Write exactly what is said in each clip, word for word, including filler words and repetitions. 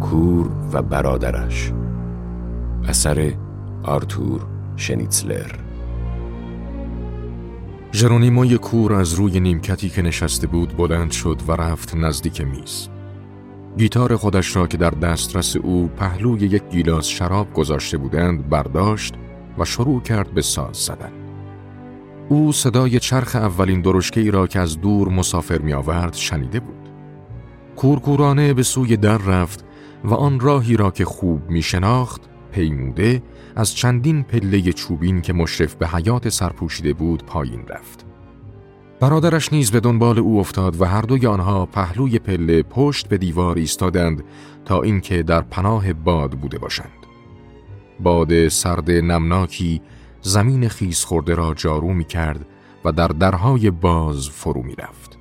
کور و برادرش. اثر آرتور شنیتزلر. ژرونیموی کور از روی نیمکتی که نشسته بود بلند شد و رفت نزدیک میز. گیتار خودش را که در دسترس او پهلوی یک گیلاس شراب گذاشته بودند برداشت و شروع کرد به ساز زدن. او صدای چرخ اولین درشکه‌ای را که از دور مسافر می آورد شنیده بود. کورکورانه به سوی در رفت و آن راهی را که خوب می شناخت پیموده از چندین پله چوبین که مشرف به حیاط سرپوشیده بود پایین رفت. برادرش نیز به دنبال او افتاد و هر دوی آنها پهلوی پله پشت به دیوار ایستادند تا اینکه در پناه باد بوده باشند. باد سرد نمناکی زمین خیس خورده را جارو می کرد و در درهای باز فرو می رفت.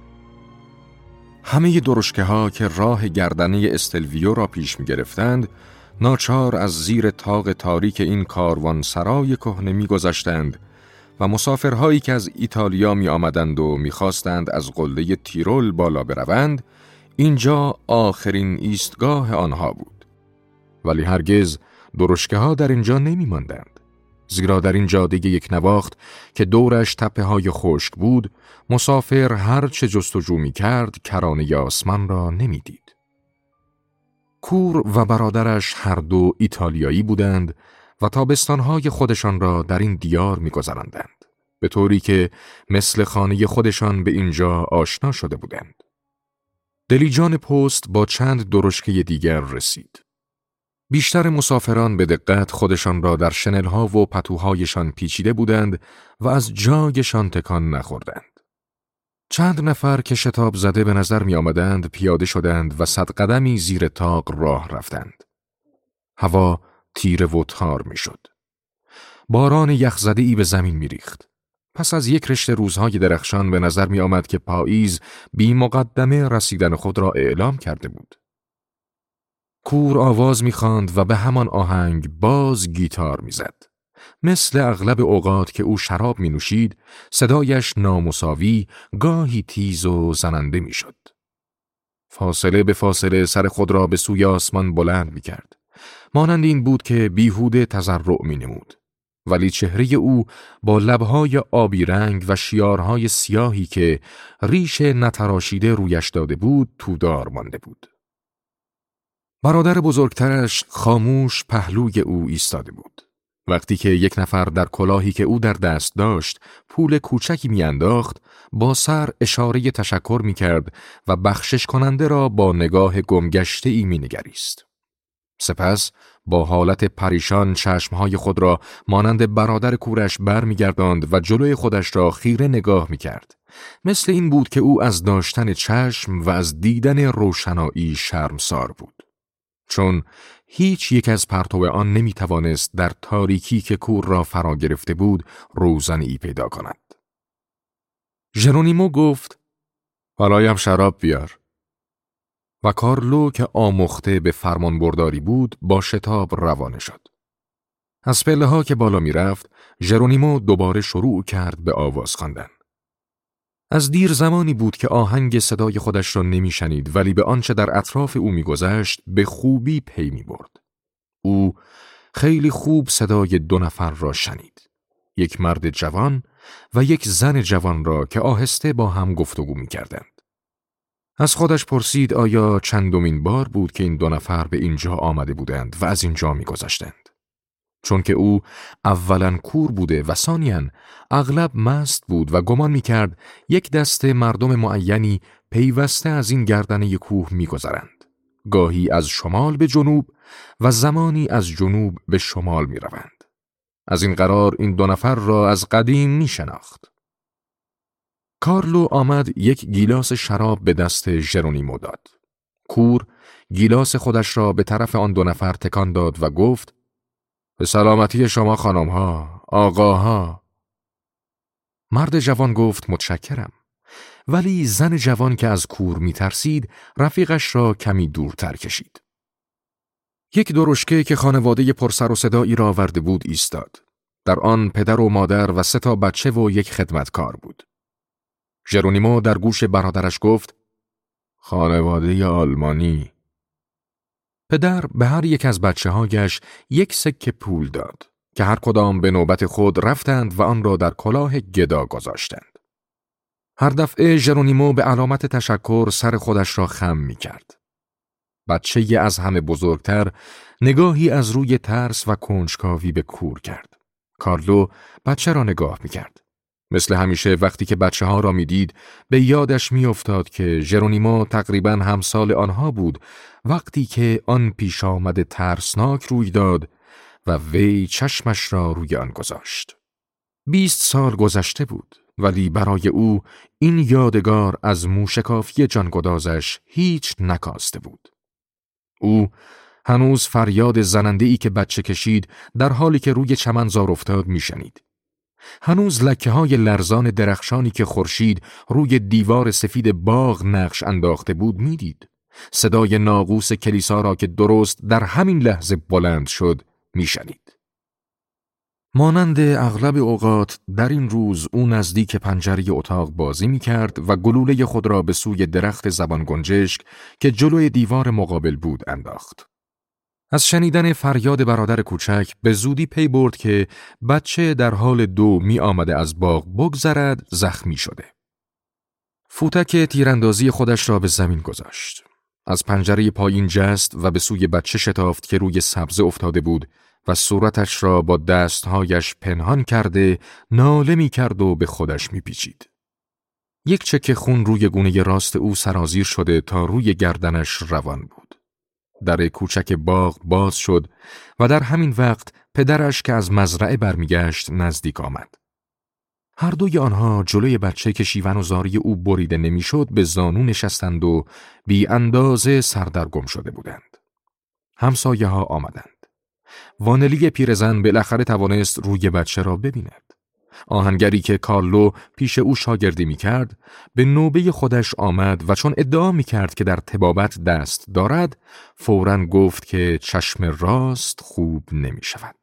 همه درشکه ها که راه گردنه استلویو را پیش می گرفتند ناچار از زیر طاق تاریک این کاروان سرای کهنه می گذشتند و مسافرهایی که از ایتالیا می آمدند و می خواستند از قله تیرول بالا بروند اینجا آخرین ایستگاه آنها بود. ولی هرگز درشکه ها در اینجا نمی ماندند. زیرا در این جاده یک نواخت که دورش تپه های خشک بود مسافر هر چه جستجو می کرد کرانه آسمان را نمی دید. کور و برادرش هر دو ایتالیایی بودند و تابستانهای خودشان را در این دیار می گذراندند، به طوری که مثل خانه خودشان به اینجا آشنا شده بودند. دلیجان پست با چند درشکه دیگر رسید. بیشتر مسافران به دقت خودشان را در شنلها و پتوهایشان پیچیده بودند و از جایشان تکان نخوردند. چند نفر که شتاب زده به نظر می آمدند پیاده شدند و صد قدمی زیر طاق راه رفتند. هوا تیره و تار می شد. باران یخزده‌ای به زمین می ریخت. پس از یک رشته روزهای درخشان به نظر می آمد که پاییز بی مقدمه رسیدن خود را اعلام کرده بود. کور آواز می خواند و به همان آهنگ باز گیتار می زد. مثل اغلب اوقات که او شراب می نوشید، صدایش نامساوی، گاهی تیز و زننده می شد. فاصله به فاصله سر خود را به سوی آسمان بلند می کرد. مانند این بود که بیهوده تضرع می نمود. ولی چهره او با لبهای آبی رنگ و شیارهای سیاهی که ریش نتراشیده رویش داده بود تودار مانده بود. برادر بزرگترش خاموش پهلوی او ایستاده بود. وقتی که یک نفر در کلاهی که او در دست داشت پول کوچکی میانداخت با سر اشاره تشکر میکرد و بخشش کننده را با نگاه گمگشته ای مینگریست. سپس با حالت پریشان چشمهای خود را مانند برادر کورش بر میگرداند و جلوی خودش را خیره نگاه میکرد. مثل این بود که او از داشتن چشم و از دیدن روشنایی شرمسار بود. چون هیچ یک از پرتو آن نمی توانست در تاریکی که کور را فرا گرفته بود روزنه‌ای پیدا کند. ژرونیمو گفت: حالایم شراب بیار. و کارلو که آموخته به فرمان برداری بود با شتاب روانه شد. از پله ها که بالا می رفت ژرونیمو دوباره شروع کرد به آواز خواندن. از دیر زمانی بود که آهنگ صدای خودش را نمی شنید ولی به آنچه در اطراف او می گذشت به خوبی پی می برد. او خیلی خوب صدای دو نفر را شنید. یک مرد جوان و یک زن جوان را که آهسته با هم گفتگو می کردند. از خودش پرسید آیا چندمین بار بود که این دو نفر به اینجا آمده بودند و از اینجا می گذشتند. چون که او اولاً کور بوده و ثانیاً اغلب مست بود و گمان می‌کرد یک دسته مردم معینی پیوسته از این گردنه کوه می‌گذرند. گاهی از شمال به جنوب و زمانی از جنوب به شمال می‌روند. از این قرار این دو نفر را از قدیم می‌شناخت. کارلو آمد یک گیلاس شراب به دست ژرونیمو داد. کور گیلاس خودش را به طرف آن دو نفر تکان داد و گفت: به سلامتی شما خانم‌ها، آقاها. مرد جوان گفت متشکرم. ولی زن جوان که از کور می ترسید رفیقش را کمی دورتر کشید. یک درشکه که خانواده پرسر و صدایی را آورده بود ایستاد. در آن پدر و مادر و سه تا بچه و یک خدمتکار بود. ژرونیمو در گوش برادرش گفت: خانواده آلمانی. پدر به هر یک از بچه هایش یک سکه پول داد که هر کدام به نوبت خود رفتند و آن را در کلاه گدا گذاشتند. هر دفعه ژرونیمو به علامت تشکر سر خودش را خم می کرد. بچه از همه بزرگتر نگاهی از روی ترس و کنجکاوی به کور کرد. کارلو بچه را نگاه می کرد. مثل همیشه وقتی که بچه ها را می دید به یادش می افتاد که ژرونیمو تقریباً همسال آنها بود وقتی که آن پیش آمد ترسناک روی داد و وی چشمش را روی آن گذاشت. بیست سال گذشته بود ولی برای او این یادگار از موشکافی جانگدازش هیچ نکاسته بود. او هنوز فریاد زننده‌ای که بچه کشید در حالی که روی چمنزار افتاد میشنید. هنوز لکه های لرزان درخشانی که خورشید روی دیوار سفید باغ نقش انداخته بود میدید. صدای ناقوس کلیسا را که درست در همین لحظه بلند شد میشنید. مانند اغلب اوقات در این روز او نزدیک پنجره اتاق بازی می کرد و گلوله خود را به سوی درخت زبان گنجشک که جلوی دیوار مقابل بود انداخت. از شنیدن فریاد برادر کوچک به زودی پی برد که بچه در حال دو می آمده از باغ بگذرد زخمی شده. فوتک تیراندازی خودش را به زمین گذاشت. از پنجره پایین جست و به سوی بچه شتافت که روی سبزه افتاده بود و صورتش را با دستهایش پنهان کرده ناله می کرد و به خودش می پیچید. یک چکه خون روی گونه راست او سرازیر شده تا روی گردنش روان بود. در کوچک باغ باز شد و در همین وقت پدرش که از مزرعه برمیگشت نزدیک آمد. هر دوی آنها جلوی بچه که شیون و زاری او بریده نمیشد به زانو نشستند و بی اندازه سردرگم شده بودند. همسایه ها آمدند. وانلی پیرزن بالاخره توانست روی بچه را ببیند. آهنگری که کارلو پیش او شاگردی می کرد به نوبه خودش آمد و چون ادعا می کرد که در طبابت دست دارد فوراً گفت که چشم راست خوب نمی شود.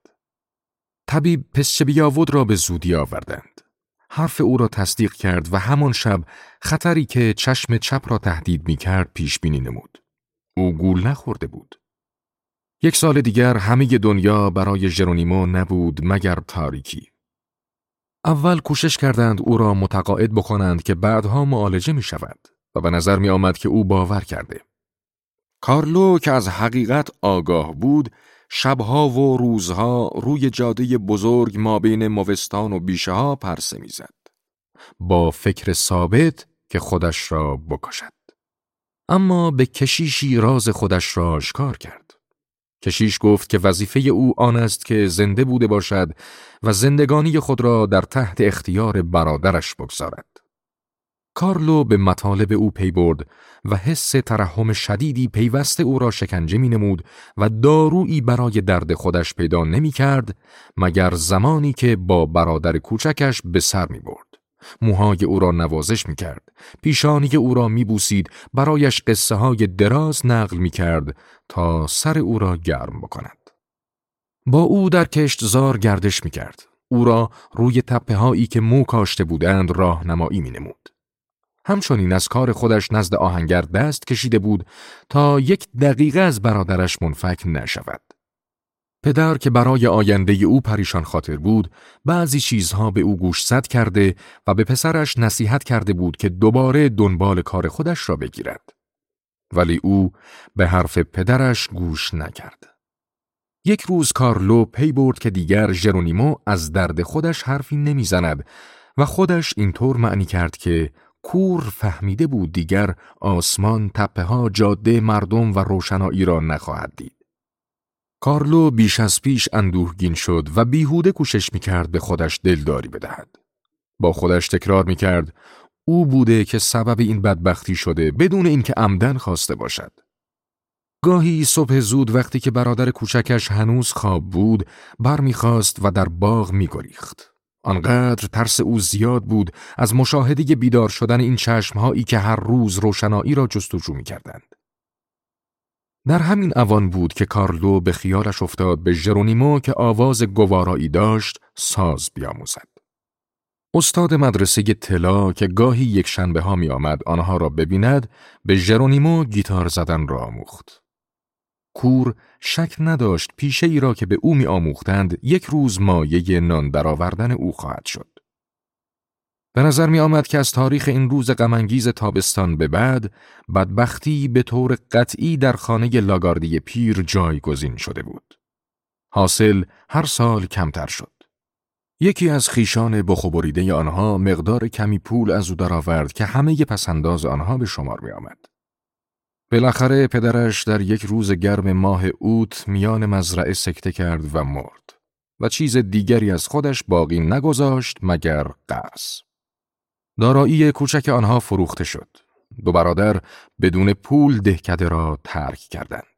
طبیب پسچه بیاود را به زودی آوردند. حرف او را تصدیق کرد و همان شب خطری که چشم چپ را تهدید می کرد پیش بینی نمود. او گول نخورده بود. یک سال دیگر همه دنیا برای ژرونیمو نبود مگر تاریکی. اول کوشش کردند او را متقاعد بکنند که بعدها معالجه می شود و به نظر می آمد که او باور کرده. کارلو که از حقیقت آگاه بود، شبها و روزها روی جاده بزرگ مابین موستان و بیشه ها پرسه می زد. با فکر ثابت که خودش را بکشد. اما به کشیشی راز خودش را آشکار کرد. کشیش گفت که وظیفه او آن است که زنده بوده باشد و زندگانی خود را در تحت اختیار برادرش بگذارد. کارلو به مطالب او پی برد و حس ترحم شدیدی پیوسته او را شکنجه می نمود و دارویی برای درد خودش پیدا نمی کرد مگر زمانی که با برادر کوچکش به سر می برد. موهای او را نوازش می کرد، پیشانی او را می بوسید، برایش قصه های دراز نقل می کرد تا سر او را گرم بکند. با او در کشتزار گردش می کرد. او را روی تپه هایی که مو کاشته بودند راهنمایی می نمود. همچنین از کار خودش نزد آهنگر دست کشیده بود تا یک دقیقه از برادرش منفک نشود. پدر که برای آینده او پریشان خاطر بود، بعضی چیزها به او گوشزد کرده و به پسرش نصیحت کرده بود که دوباره دنبال کار خودش را بگیرد. ولی او به حرف پدرش گوش نکرد. یک روز کارلو پی برد که دیگر ژرونیمو از درد خودش حرفی نمیزند و خودش اینطور معنی کرد که کور فهمیده بود دیگر آسمان، تپه‌ها، جاده، مردم و روشنایی را نخواهد دید. کارلو بیش از پیش اندوهگین شد و بیهوده کوشش میکرد به خودش دلداری بدهد. با خودش تکرار میکرد او بوده که سبب این بدبختی شده بدون اینکه عمدن خواسته باشد. گاهی صبح زود وقتی که برادر کوچکش هنوز خواب بود برمیخواست و در باغ میگریخت. آنقدر ترس او زیاد بود از مشاهده بیدار شدن این چشمهایی که هر روز روشنایی را جستجو میکردند. در همین اوان بود که کارلو به خیالش افتاد به ژرونیمو که آواز گوارایی داشت ساز بیاموزد. استاد مدرسه طلا که گاهی یک شنبه ها می آمد آنها را ببیند به ژرونیمو گیتار زدن را آموخت. کور شک نداشت پیشه ای را که به او می آموختند یک روز مایه نان درآوردن او خواهد شد. به نظر می آمد که از تاریخ این روز غم‌انگیز تابستان به بعد، بدبختی به طور قطعی در خانه لاگاردی پیر جایگزین شده بود. حاصل هر سال کمتر شد. یکی از خیشان بخوبریده آنها مقدار کمی پول از او درآورد که همه پسنداز آنها به شمار می آمد. بالاخره پدرش در یک روز گرم ماه اوت میان مزرعه سکته کرد و مرد و چیز دیگری از خودش باقی نگذاشت مگر قرض. دارایی کوچک آنها فروخته شد. دو برادر بدون پول دهکده را ترک کردند.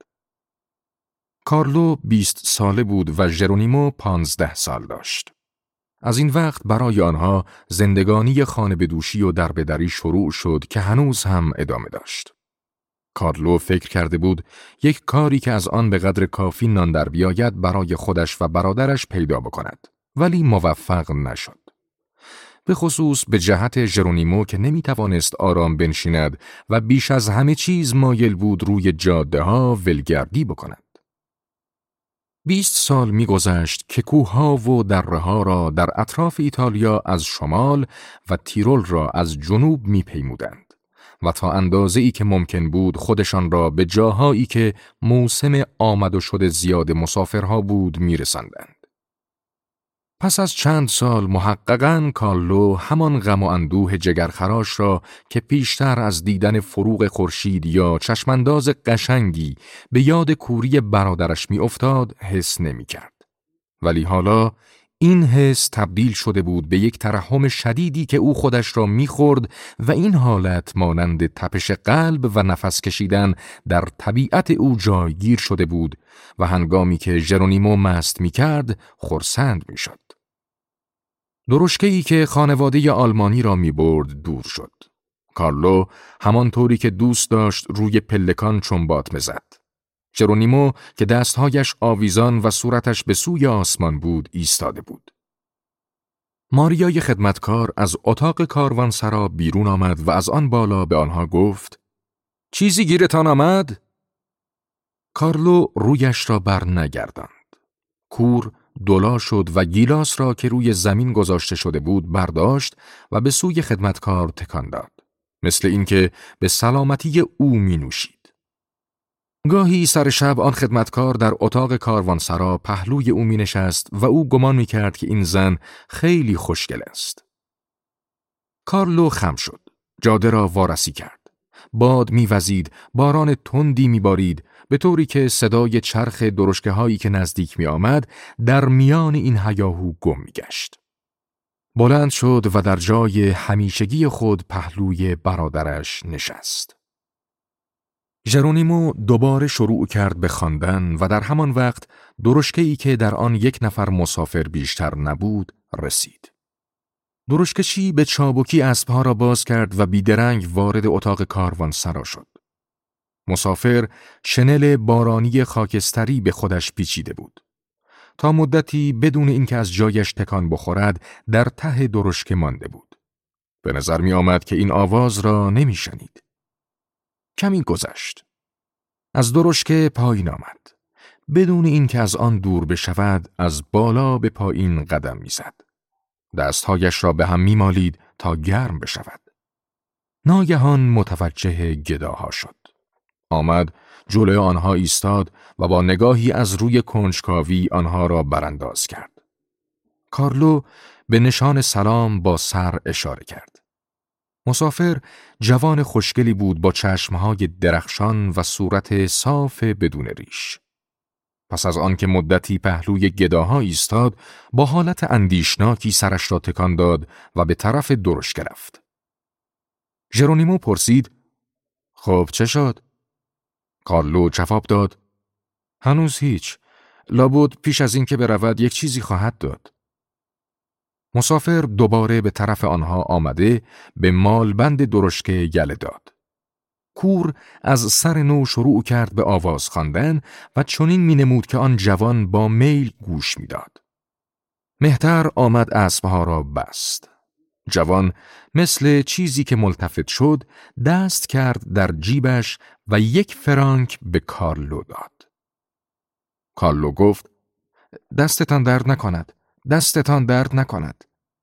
کارلو بیست ساله بود و ژرونیمو پانزده سال داشت. از این وقت برای آنها زندگانی خانه بدوشی و دربدری شروع شد که هنوز هم ادامه داشت. کارلو فکر کرده بود یک کاری که از آن به قدر کافی نان در بیاید برای خودش و برادرش پیدا بکند، ولی موفق نشد. به خصوص به جهت ژرونیمو که نمی توانست آرام بنشیند و بیش از همه چیز مایل بود روی جاده ها ولگردی بکند. بیست سال می گذشت که کوه‌ها و دره‌ها را در اطراف ایتالیا از شمال و تیرول را از جنوب می پیمودند و تا اندازه‌ای که ممکن بود خودشان را به جاهایی که موسم آمد و شد زیاد مسافرها بود می رساندند. پس از چند سال محققاً کارلو همان غم و اندوه جگرخراش را که پیشتر از دیدن فروغ خورشید یا چشمانداز قشنگی به یاد کوری برادرش می افتاد حس نمی کرد. ولی حالا این حس تبدیل شده بود به یک ترحم شدیدی که او خودش را می خورد و این حالت مانند تپش قلب و نفس کشیدن در طبیعت او جایگیر شده بود و هنگامی که ژرونیمو مست می کرد خرسند می شد. درشکه‌ای که خانواده آلمانی را می برد دور شد. کارلو همانطوری که دوست داشت روی پلکان چنبات زد. ژرونیمو که دستهایش آویزان و صورتش به سوی آسمان بود ایستاده بود. ماریای خدمتکار از اتاق کاروانسرا بیرون آمد و از آن بالا به آنها گفت: چیزی گیرتان آمد؟ کارلو رویش را بر نگرداند. کور دولا شد و گیلاس را که روی زمین گذاشته شده بود برداشت و به سوی خدمتکار تکان داد، مثل اینکه به سلامتی او می نوشید. گاهی سر شب آن خدمتکار در اتاق کاروانسرا پهلوی او می نشست و او گمان می کرد که این زن خیلی خوشگل است. کارلو خم شد. جاده را وارسی کرد. باد می وزید، باران تندی می بارید، به طوری که صدای چرخ درشکه هایی که نزدیک می آمد در میان این هیاهو گم می گشت. بلند شد و در جای همیشگی خود پهلوی برادرش نشست. ژرونیمو دوباره شروع کرد به خواندن و در همان وقت درشکه‌ای که در آن یک نفر مسافر بیشتر نبود رسید. درشکشی به چابکی اسبها را باز کرد و بیدرنگ وارد اتاق کاروانسرا شد. مسافر شنل بارانی خاکستری به خودش پیچیده بود. تا مدتی بدون اینکه از جایش تکان بخورد در ته درشکه مانده بود. به نظر می آمد که این آواز را نمی شنید. کمی گذشت. از درشکه پایین آمد. بدون اینکه از آن دور بشود از بالا به پایین قدم می زد. دستهایش را به هم می مالید تا گرم بشود. ناگهان متوجه گداها شد. آمد جلوی آنها ایستاد و با نگاهی از روی کنجکاوی آنها را برانداز کرد. کارلو به نشان سلام با سر اشاره کرد. مسافر جوان خوشگلی بود با چشمهای درخشان و صورت صاف بدون ریش. پس از آن که مدتی پهلوی گداها ایستاد، با حالت اندیشناکی سرش را تکان داد و به طرف درشکه رفت. ژرونیمو پرسید: خب چه شد؟ کارلو جواب داد: هنوز هیچ. لابد پیش از این که برود یک چیزی خواهد داد. مسافر دوباره به طرف آنها آمده به مالبند درشکه یله داد. کور از سر نو شروع کرد به آواز خواندن و چنین می نمود که آن جوان با میل گوش می داد. مهتر آمد اسبها را بست. جوان مثل چیزی که ملتفت شد دست کرد در جیبش و یک فرانک به کارلو داد. کارلو گفت: دستتان درد نکند، دستتان درد نکند.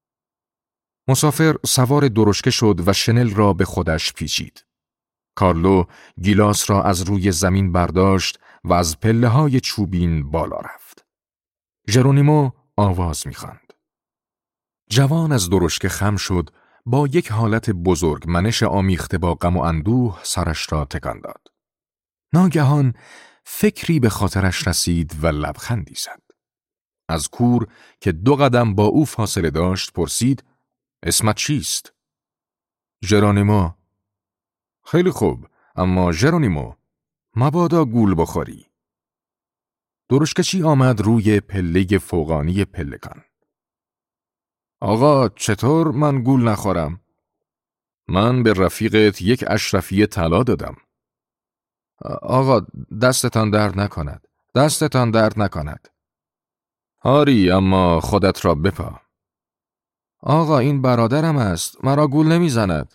مسافر سوار درشکه شد و شنل را به خودش پیچید. کارلو گیلاس را از روی زمین برداشت و از پله‌های چوبین بالا رفت. ژرونیمو آواز می‌خواند. جوان از درشکه خم شد، با یک حالت بزرگ منش آمیخته با غم و اندوه سرش را تکان داد. ناگهان فکری به خاطرش رسید و لبخندی زد. از کور که دو قدم با او فاصله داشت پرسید: اسمت چیست؟ ژرونیمو. خیلی خوب، اما ژرونیمو، مبادا گول بخوری. درشکچی آمد روی پله فوقانی پلکان. آقا چطور من گول نخورم؟ من به رفیقت یک اشرفی طلا دادم. آقا دستتان درد نکند، دستتان درد نکند. آری، اما خودت را بپا. آقا این برادرم است، مرا گول نمیزند.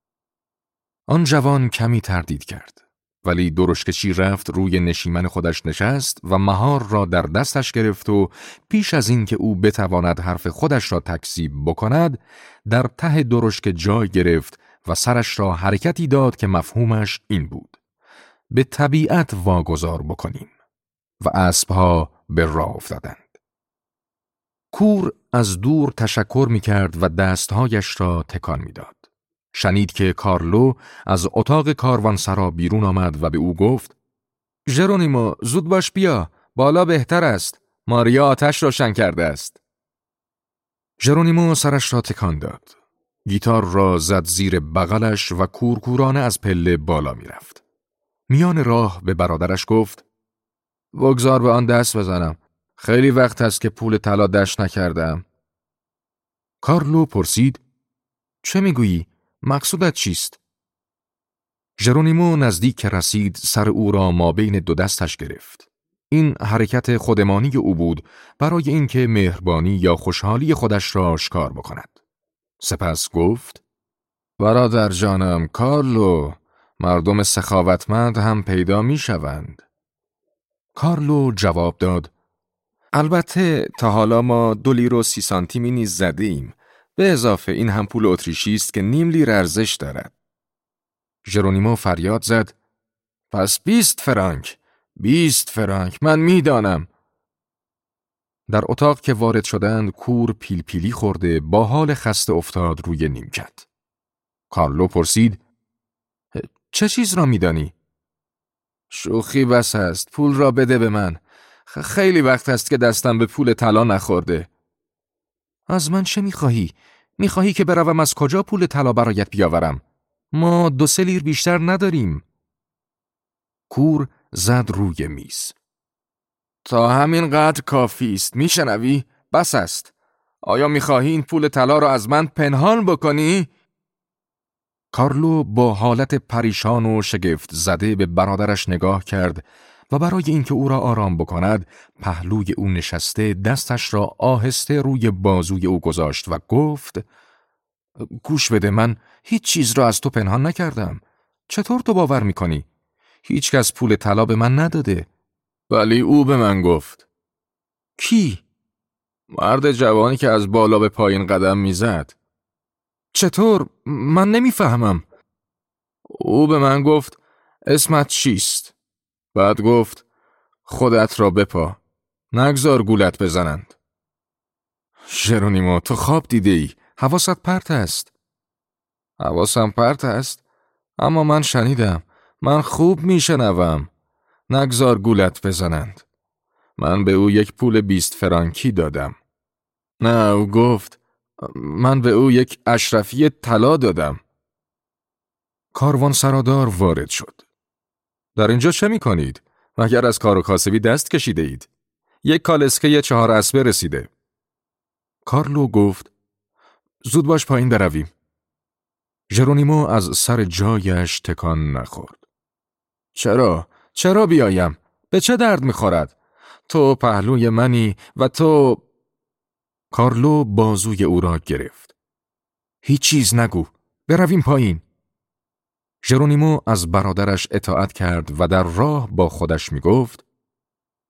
آن جوان کمی تردید کرد، ولی درشکچی رفت روی نشیمن خودش نشست و مهار را در دستش گرفت و پیش از این که او بتواند حرف خودش را تکذیب بکند، در ته درشک جای گرفت و سرش را حرکتی داد که مفهومش این بود: به طبیعت واگذار بکنیم. و اسبها به راه افتادند. کور از دور تشکر می کرد و دستهایش را تکان می داد. شنید که کارلو از اتاق کاروانسرا بیرون آمد و به او گفت: ژرونیمو، زود باش بیا، بالا بهتر است، ماریا آتش روشن کرده است. ژرونیمو سرش را تکان داد. گیتار را زد زیر بغلش و کورکورانه از پله بالا می رفت. میان راه به برادرش گفت: بگذار به آن دست بزنم، خیلی وقت است که پول طلا دشت نکردم. کارلو پرسید: چه میگویی؟ مقصودت چیست؟ ژرونیمو نزدیک که رسید سر او را مابین دو دستش گرفت. این حرکت خودمانی او بود برای اینکه مهربانی یا خوشحالی خودش را آشکار بکند. سپس گفت: برادر جانم کارلو، مردم سخاوتمند هم پیدا می شوند. کارلو جواب داد: البته تا حالا ما دو لیر و سی سانتیمی نیز زده ایم. به اضافه این هم پول اتریشی است که نیم لیر ارزش دارد. ژرونیمو فریاد زد: پس بیست فرانک، بیست فرانک، من میدانم. در اتاق که وارد شدند کور پیل پیلی خورده با حال خسته افتاد روی نیمکت. کارلو پرسید: چه چیز را میدانی؟ شوخی بس است، پول را بده به من. خیلی وقت است که دستم به پول طلا نخورده. از من چه میخواهی؟ میخواهی که بروم از کجا پول طلا برایت بیاورم؟ ما دو سه لیر بیشتر نداریم. کور زد روی میز. تا همین قدر کافی است، میشنوی؟ بس است. آیا میخواهی این پول طلا را از من پنهان بکنی؟ کارلو با حالت پریشان و شگفت زده به برادرش نگاه کرد و برای اینکه او را آرام بکند پهلوی او نشسته دستش را آهسته روی بازوی او گذاشت و گفت: گوش بده، من هیچ چیز را از تو پنهان نکردم. چطور تو باور میکنی؟ هیچ کس پول طلا به من نداده. ولی او به من گفت. کی؟ مرد جوانی که از بالا به پایین قدم میزد. چطور؟ من نمیفهمم. او به من گفت اسمت چیست؟ بعد گفت خودت را بپا، نگذار گولت بزنند. ژرونیمو، تو خواب دیده ای، حواست پرت است. حواسم پرت است؟ اما من شنیدم، من خوب میشنوم. نگذار گولت بزنند. من به او یک پول بیست فرانکی دادم. نه، او گفت من به او یک اشرفی طلا دادم. کاروان سرادار وارد شد. در اینجا چه می کنید؟ مگر از کار و کاسبی دست کشیده اید؟ یک کالسکه چهار اسبه رسیده. کارلو گفت زود باش پایین برویم. ژرونیمو از سر جایش تکان نخورد. چرا؟ چرا بیایم؟ به چه درد میخورد؟ تو پهلوی منی و تو... کارلو بازوی او را گرفت. هیچ چیز نگو، برویم پایین. ژرونیمو از برادرش اطاعت کرد و در راه با خودش میگفت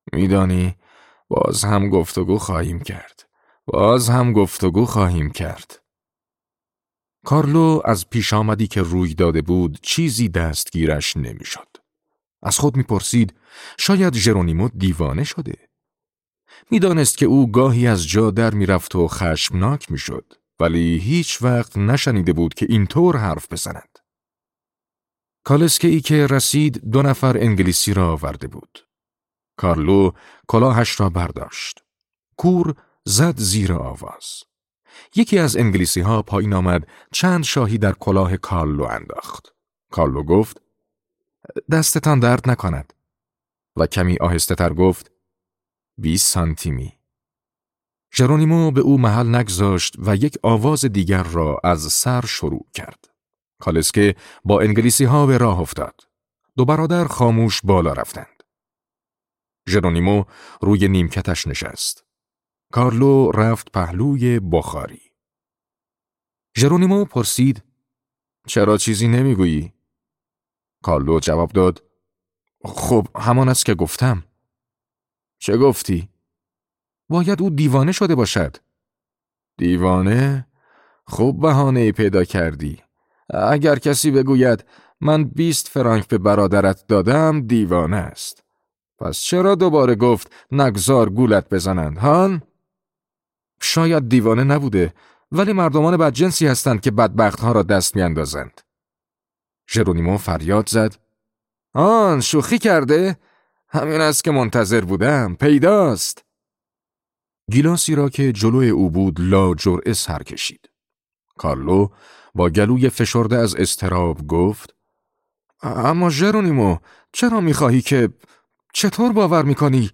میدانی باز هم گفتگو خواهیم کرد. باز هم گفتگو خواهیم کرد. کارلو از پیش آمدی که روی داده بود چیزی دستگیرش نمیشد. از خود میپرسید شاید ژرونیمو دیوانه شده. میدانست که او گاهی از جا در میرفت و خشمناک میشد، ولی هیچ وقت نشنیده بود که اینطور حرف بزند. کالسکه‌ای که رسید دو نفر انگلیسی را آورده بود. کارلو کلاهش را برداشت. کور زد زیر آواز. یکی از انگلیسی ها پایین آمد، چند شاهی در کلاه کارلو انداخت. کارلو گفت دستتان درد نکند و کمی آهسته تر گفت بیست سانتیمی. ژرونیمو به او محل نگذاشت و یک آواز دیگر را از سر شروع کرد. کالسکه با انگلیسی ها به راه افتاد. دو برادر خاموش بالا رفتند. ژرونیمو روی نیمکتش نشست. کارلو رفت پهلوی بخاری. ژرونیمو پرسید چرا چیزی نمیگویی؟ کارلو جواب داد خب همان است که گفتم. چه گفتی؟ باید او دیوانه شده باشد. دیوانه؟ خوب بهانه‌ای پیدا کردی. اگر کسی بگوید من بیست فرانک به برادرت دادم دیوانه است. پس چرا دوباره گفت نگذار گولت بزنند هان؟ شاید دیوانه نبوده، ولی مردمان بدجنسی هستند که بدبختها را دست میاندازند. ژرونیمو فریاد زد آن شوخی کرده؟ همین است که منتظر بودم، پیداست. گیلاسی را که جلوی او بود لا جرعه سر کشید. کارلو با گلوی فشرده از اضطراب گفت اما ژرونیمو چرا میخواهی که چطور باور میکنی؟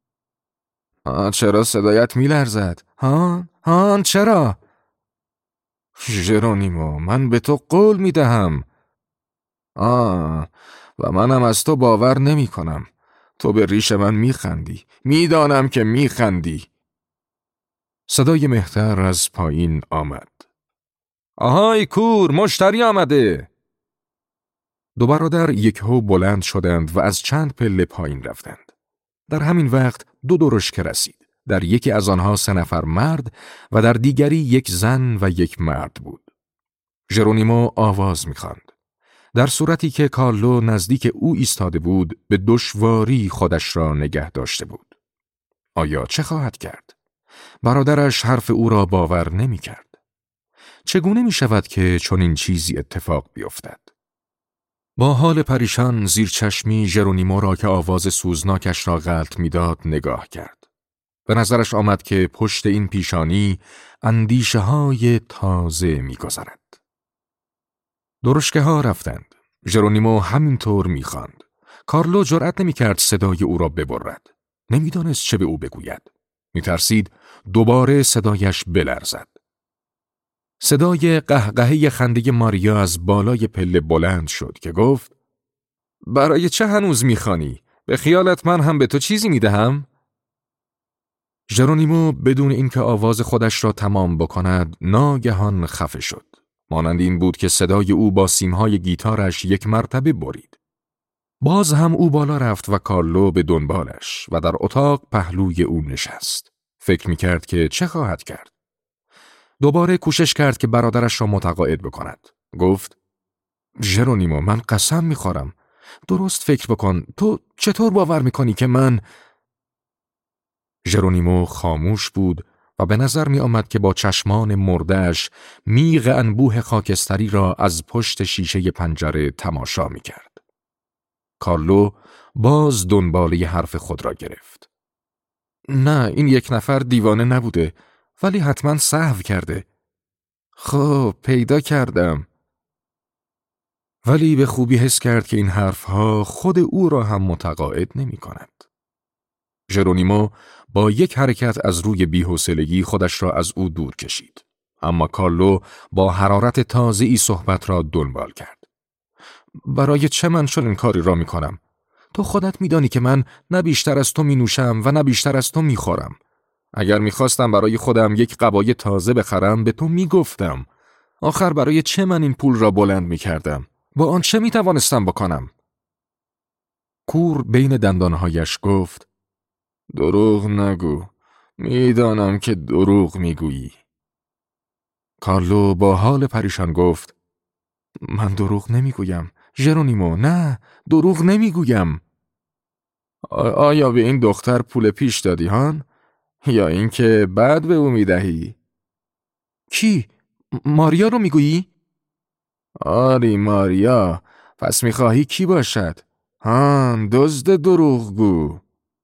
چرا صدایت میلرزد؟ هان؟ هان چرا؟ ژرونیمو من به تو قول میدهم. آه و منم از تو باور نمی کنم. تو به ریش من میخندی. میدانم که میخندی. صدای مهتر از پایین آمد. آهای کور، مشتری آمده. دو برادر یکهو بلند شدند و از چند پله پایین رفتند. در همین وقت دو درشکه رسید. در یکی از آنها سه نفر مرد و در دیگری یک زن و یک مرد بود. ژرونیمو آواز می‌خواند. در صورتی که کارلو نزدیک او ایستاده بود، به دشواری خودش را نگه داشته بود. آیا چه خواهد کرد؟ برادرش حرف او را باور نمی کرد. چگونه می شود که چنین چیزی اتفاق بیفتد؟ با حال پریشان زیر چشمی ژرونیمو را که آواز سوزناکش را غلط میداد نگاه کرد. به نظرش آمد که پشت این پیشانی اندیشه های تازه می گذرد. درشکه ها رفتند. ژرونیمو همینطور می خواند. کارلو جرأت نمی کرد صدای او را ببرد. نمی دانست چه به او بگوید. می ترسید دوباره صدایش بلرزد. صدای قهقهه خنده ماریا از بالای پله بلند شد که گفت برای چه هنوز می خوانی؟ به خیالت من هم به تو چیزی می دهم؟ ژرونیمو بدون اینکه آواز خودش را تمام بکند ناگهان خفه شد. مانند این بود که صدای او با سیمهای گیتارش یک مرتبه برید. باز هم او بالا رفت و کارلو به دنبالش و در اتاق پهلوی او نشست. فکر می‌کرد که چه خواهد کرد. دوباره کوشش کرد که برادرش را متقاعد بکند. گفت ژرونیمو من قسم می‌خورم. درست فکر بکن. تو چطور باور می‌کنی که من؟ ژرونیمو خاموش بود و به نظر می آمد که با چشمان مرده‌اش میغ انبوه خاکستری را از پشت شیشه پنجره تماشا می کرد. کارلو باز دنباله حرف خود را گرفت. نه، این یک نفر دیوانه نبوده، ولی حتما سهو کرده. خب پیدا کردم. ولی به خوبی حس کرد که این حرفها خود او را هم متقاعد نمی کند. ژرونیمو با یک حرکت از روی بی‌حوصلگی خودش را از او دور کشید. اما کارلو با حرارت تازه‌ای صحبت را دنبال کرد. برای چه من چنین کاری را می کنم؟ تو خودت می دانی که من نه بیشتر از تو می نوشم و نه بیشتر از تو می خورم. اگر می خواستم برای خودم یک قبای تازه بخرم به تو می گفتم. آخر برای چه من این پول را بلند می کردم؟ با آن چه می توانستم بکنم؟ کور بین دندانهایش گفت دروغ نگو. میدانم که دروغ میگویی. کارلو با حال پریشان گفت من دروغ نمیگویم. ژرونیمو، نه، دروغ نمیگویم. آیا به این دختر پول پیش دادی هان؟ یا اینکه بعد به او میدهی؟ کی؟ ماریا رو میگویی؟ آری ماریا. پس میخواهی کی باشد؟ هان، دزد دروغگو.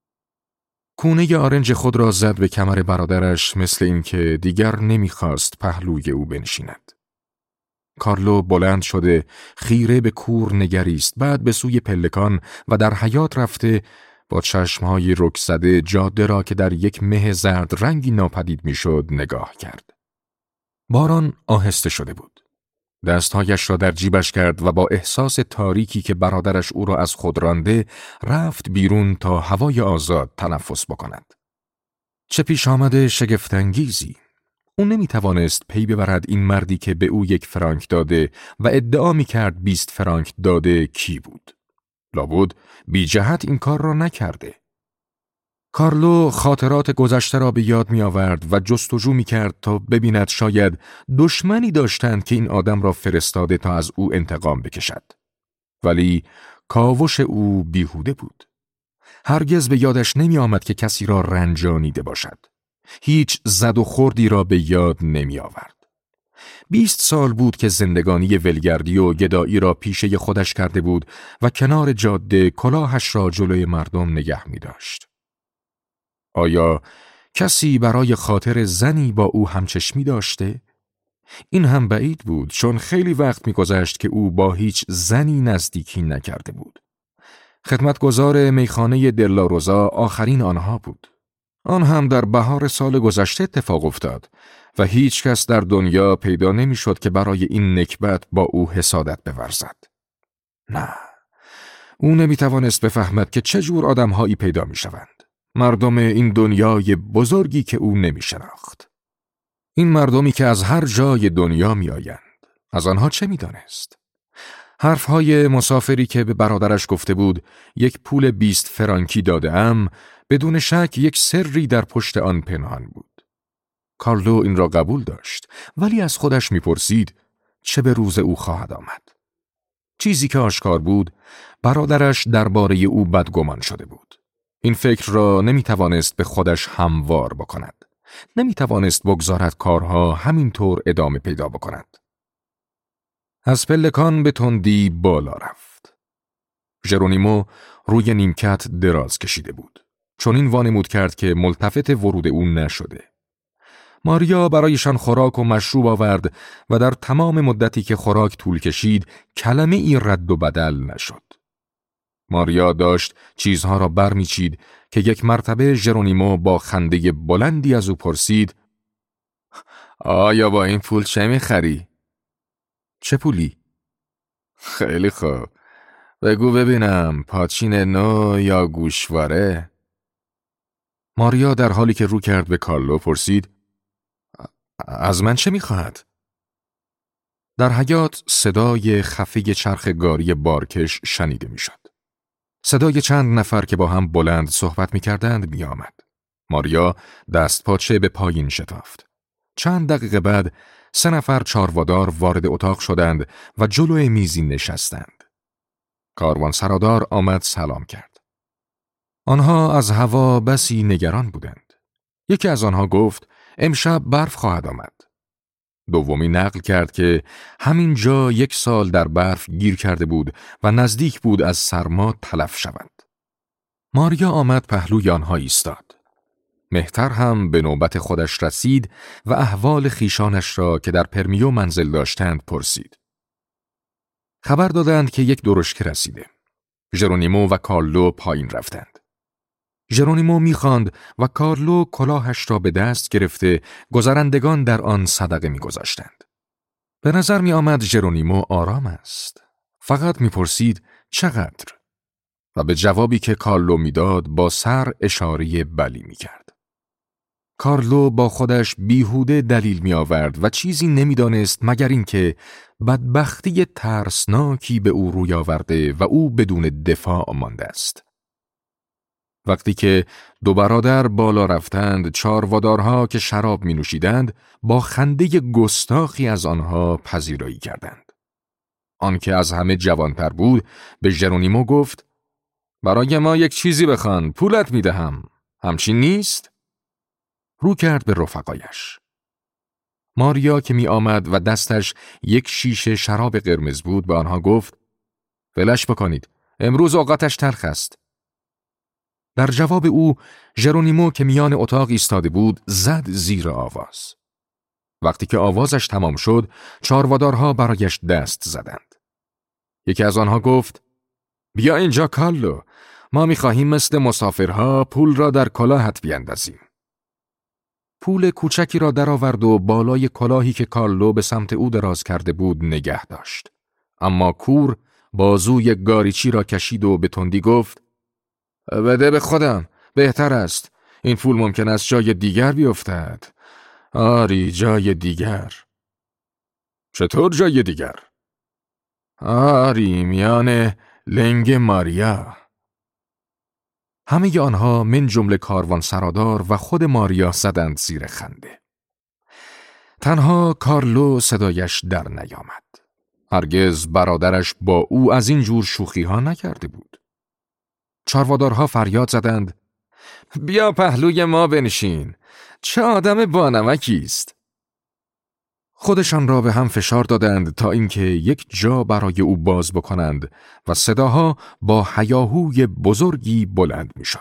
کونه آرنج خود را زد به کمر برادرش، مثل اینکه دیگر نمیخواست پهلوی او بنشیند. کارلو بلند شده خیره به کور نگریست، بعد به سوی پلکان و در حیاط رفته با چشمهای رک زده جاده را که در یک مه زرد رنگی ناپدید میشد نگاه کرد. باران آهسته شده بود. دستهایش را در جیبش کرد و با احساس تاریکی که برادرش او را از خود رانده رفت بیرون تا هوای آزاد تنفس بکند. چه پیش آمده شگفت‌انگیزی! او نمی توانست پی ببرد این مردی که به او یک فرانک داده و ادعا می کرد بیست فرانک داده کی بود. لابد بی جهت این کار را نکرده. کارلو خاطرات گذشته را به یاد می آورد و جستجو می کرد تا ببیند شاید دشمنی داشتند که این آدم را فرستاده تا از او انتقام بکشد. ولی کاوش او بیهوده بود. هرگز به یادش نمی آمد که کسی را رنجانیده باشد. هیچ زد و خوردی را به یاد نمی آورد. بیست سال بود که زندگانی ولگردی و گدایی را پیشه خودش کرده بود و کنار جاده کلاهش را جلوی مردم نگه می داشت. آیا کسی برای خاطر زنی با او همچشمی داشته؟ این هم بعید بود، چون خیلی وقت می گذشت که او با هیچ زنی نزدیکی نکرده بود. خدمتگزار میخانه دلاروزا آخرین آنها بود. آن هم در بهار سال گذشته اتفاق افتاد و هیچ کس در دنیا پیدا نمی شد که برای این نکبت با او حسادت بورزد. نه، او نمی توانست بفهمد که چه جور آدمهایی پیدا می شوند. مردم این دنیای بزرگی که او نمی شناخت. این مردمی که از هر جای دنیا می آیند. از آنها چه می دانست؟ حرفهای مسافری که به برادرش گفته بود یک پول بیست فرانکی داده ام، بدون شک یک سری در پشت آن پنهان بود. کارلو این را قبول داشت، ولی از خودش میپرسید چه به روز او خواهد آمد. چیزی که آشکار بود، برادرش درباره او بدگمان شده بود. این فکر را نمیتوانست به خودش هموار بکند. نمیتوانست بگذارد کارها همینطور ادامه پیدا بکند. از پلکان به تندی بالا رفت. ژرونیمو روی نیمکت دراز کشیده بود. چون این وانمود کرد که ملتفت ورود او نشده. ماریا برایشان خوراک و مشروب آورد و در تمام مدتی که خوراک طول کشید کلمه ای رد و بدل نشد. ماریا داشت چیزها را برمیچید که یک مرتبه ژرونیمو با خنده بلندی از او پرسید آیا با این پول چه میخری؟ چه پولی؟ خیلی خوب. بگو ببینم، پاچین نو یا گوشواره؟ ماریا در حالی که رو کرد به کارلو پرسید از من چه میخواهد؟ در حیاط صدای خفه چرخ گاری بارکش شنیده میشد. صدای چند نفر که با هم بلند صحبت میکردند میآمد. ماریا دست پاچه به پایین شتافت. چند دقیقه بعد سه نفر چاروادار وارد اتاق شدند و جلوی میزی نشستند. کاروان سرادار آمد سلام کرد. آنها از هوا بسی نگران بودند. یکی از آنها گفت امشب برف خواهد آمد. دومی نقل کرد که همین جا یک سال در برف گیر کرده بود و نزدیک بود از سرما تلف شوند. ماریا آمد پهلوی آنها ایستاد. مهتر هم به نوبت خودش رسید و احوال خیشانش را که در پرمیو منزل داشتند پرسید. خبر دادند که یک درشکه رسیده. ژرونیمو و کارلو پایین رفتند. ژرونیمو می‌خواند و کارلو کلاهش را به دست گرفته گذرندگان در آن صدقه می‌گذاشتند. به نظر می‌آمد ژرونیمو آرام است. فقط می‌پرسید چقدر؟ و به جوابی که کارلو میداد با سر اشاره بلی می‌کرد. کارلو با خودش بیهوده دلیل می‌آورد و چیزی نمی‌دانست مگر اینکه بدبختی ترسناکی به او روی آورده و او بدون دفاع مانده است. وقتی که دو برادر بالا رفتند، چاروادارها که شراب می نوشیدند با خنده گستاخی از آنها پذیرایی کردند. آن که از همه جوانتر بود به ژرونیمو گفت: برای ما یک چیزی بخوان، پولت می دهم. همچین نیست؟ رو کرد به رفقایش. ماریا که می آمد و دستش یک شیشه شراب قرمز بود به آنها گفت: فلش بکنید، امروز اوقاتش تلخ است. در جواب او ژرونیمو که میان اتاق ایستاده بود زد زیر آواز. وقتی که آوازش تمام شد چاروادارها برایش دست زدند. یکی از آنها گفت: بیا اینجا کارلو، ما می‌خواهیم مثل مسافرها پول را در کلاهت بیندازیم. پول کوچکی را درآورد و بالای کلاهی که کارلو به سمت او دراز کرده بود نگه داشت. اما کور بازوی گاریچی را کشید و به تندی گفت: بده به خودم، بهتر است. این پول ممکن است جای دیگر بیفتد. آری، جای دیگر. چطور جای دیگر؟ آری، میان لنگ ماریا. همه آنها من جمله کاروان سرادار و خود ماریا زدند زیر خنده. تنها کارلو صدایش در نیامد. هرگز برادرش با او از این جور شوخی ها نکرده بود. چاروادارها فریاد زدند: بیا پهلوی ما بنشین، چه آدم بانمکی است. خودشان را به هم فشار دادند تا اینکه یک جا برای او باز بکنند و صداها با هیاهوی بزرگی بلند میشد.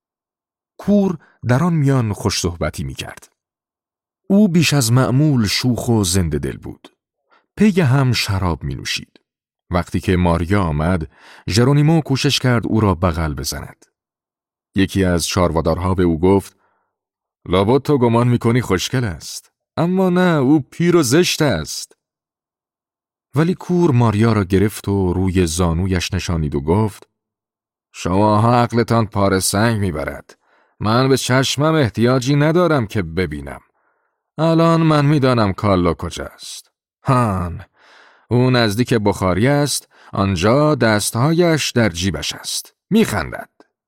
کور در آن میان خوش صحبتی می کرد. او بیش از معمول شوخ و زنده دل بود. پی هم شراب می نوشید. وقتی که ماریا آمد، ژرونیمو کوشش کرد او را بغل بزند. یکی از چاروادارها به او گفت: لابد تو گمان میکنی خوشگل است، اما نه، او پیر و زشت است. ولی کور ماریا را گرفت و روی زانویش نشانید و گفت: شماها عقلتان پاره سنگ میبرد. من به چشمم احتیاجی ندارم که ببینم. الان من میدانم کارلو کجاست. هان، او نزدیک بخاری است، آنجا دستهایش در جیبش است. میخندد.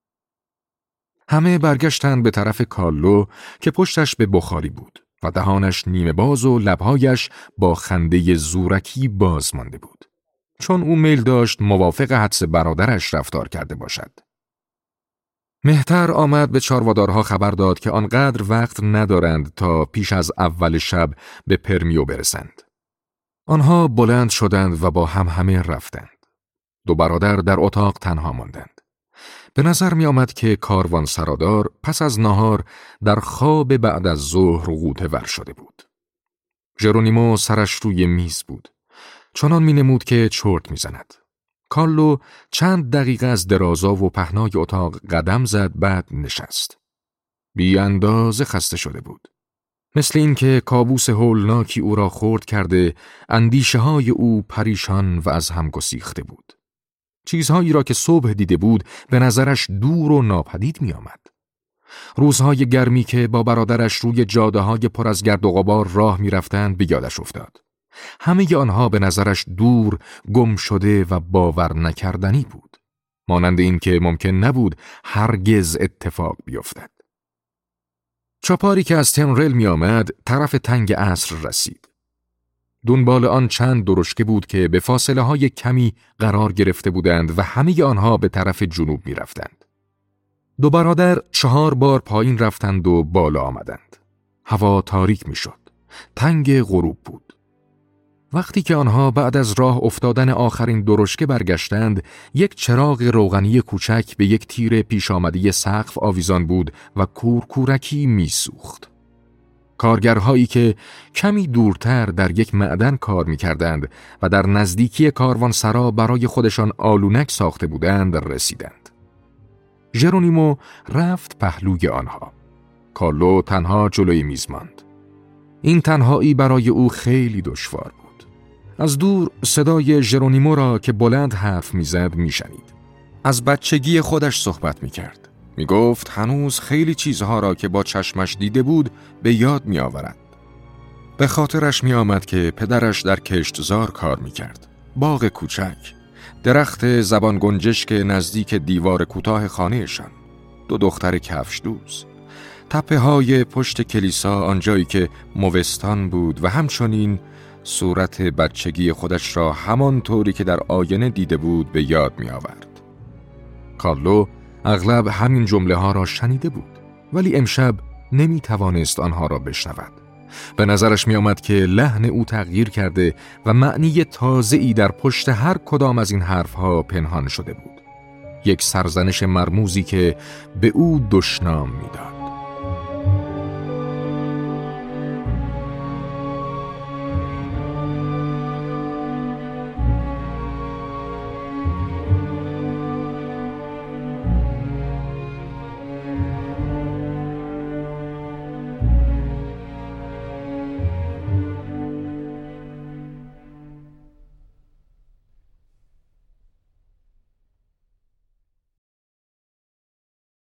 همه برگشتند به طرف کارلو که پشتش به بخاری بود و دهانش نیمه باز و لبهایش با خنده زورکی باز مانده بود، چون او میل داشت موافق حدس برادرش رفتار کرده باشد. مهتر آمد به چاروادارها خبر داد که آنقدر وقت ندارند تا پیش از اول شب به پرمیو برسند. آنها بلند شدند و با هم همه رفتند. دو برادر در اتاق تنها ماندند. به نظر می آمد که کاروان سرادار پس از نهار در خواب بعد از ظهر غوطه ور شده بود. ژرونیمو سرش روی میز بود. چنان می نمود که چرت می زند. کارلو چند دقیقه از درازا و پهنای اتاق قدم زد، بعد نشست. بی اندازه خسته شده بود. مثل این که کابوس هولناکی او را خورد کرده، اندیشه های او پریشان و از هم گسیخته بود. چیزهایی را که صبح دیده بود به نظرش دور و ناپدید می آمد. روزهای گرمی که با برادرش روی جاده های پر از گرد و غبار راه می رفتند به یادش افتاد. همه آنها به نظرش دور، گم شده و باور نکردنی بود. مانند این که ممکن نبود هرگز اتفاق بیفتد. چاپاری که از تنرل می آمد طرف تنگ عصر رسید. دنبال آن چند درشکه بود که به فاصله های کمی قرار گرفته بودند و همه آنها به طرف جنوب می رفتند. دو برادر چهار بار پایین رفتند و بالا آمدند. هوا تاریک می شد. تنگ غروب بود. وقتی که آنها بعد از راه افتادن آخرین درشکه برگشتند، یک چراغ روغنی کوچک به یک تیر پیش آمدی سقف آویزان بود و کورکورکی می سوخت. کارگرهایی که کمی دورتر در یک معدن کار می کردند و در نزدیکی کاروانسرا برای خودشان آلونک ساخته بودند رسیدند. ژرونیمو رفت پهلوی آنها. کارلو تنها جلوی میز ماند. این تنهایی برای او خیلی دشوار بود. از دور صدای ژرونیمو را که بلند حرف میزد میشنید. از بچگی خودش صحبت میکرد. میگفت هنوز خیلی چیزها را که با چشمش دیده بود به یاد میآورد. به خاطرش میآمد که پدرش در کشتزار کار میکرد. باغ کوچک، درخت زبان گنجشک نزدیک دیوار کوتاه خانهشان. دو دختر کفش دوز. تپه های پشت کلیسا، آنجایی که موستان بود و همچنین صورت بچگی خودش را همان طوری که در آینه دیده بود به یاد می آورد. کارلو اغلب همین جمله ها را شنیده بود، ولی امشب نمی توانست آنها را بشنود. به نظرش می آمد که لحن او تغییر کرده و معنی تازه‌ای در پشت هر کدام از این حرفها پنهان شده بود. یک سرزنش مرموزی که به او دشنام می داد.